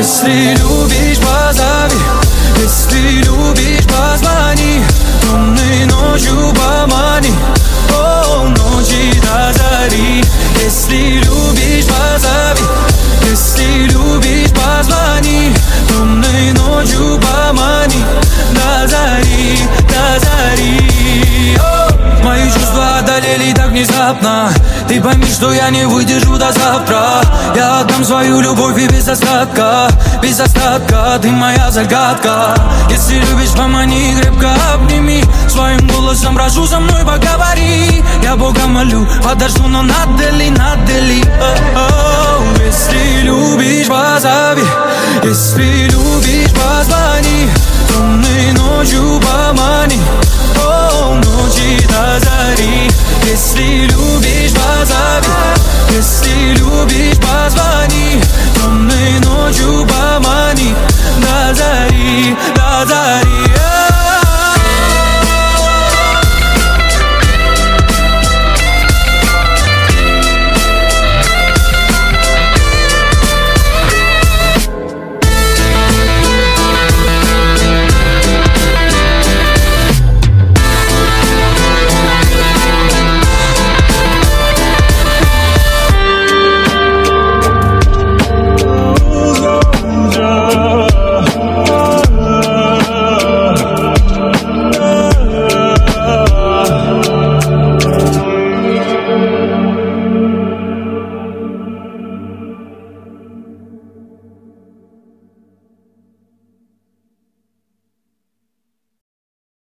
Если любишь, позови. Если любишь, позвони. Темной ночью помани. О, ночи до зари. Если любишь, позови. Если любишь, позвони. Темной ночью помани. До зари, до зари. О, мои чувства одолели так внезапно. Ты пойми, что я не выдержу до завтра. Я отдам свою любовь и без остатка. Без остатка, ты моя загадка. Если любишь, помани, крепко обними. Своим голосом прошу, со мной поговори. Я Бога молю, подожду, но надели, надели. Если любишь, позови. Если любишь, позвони. Темной ночью помани.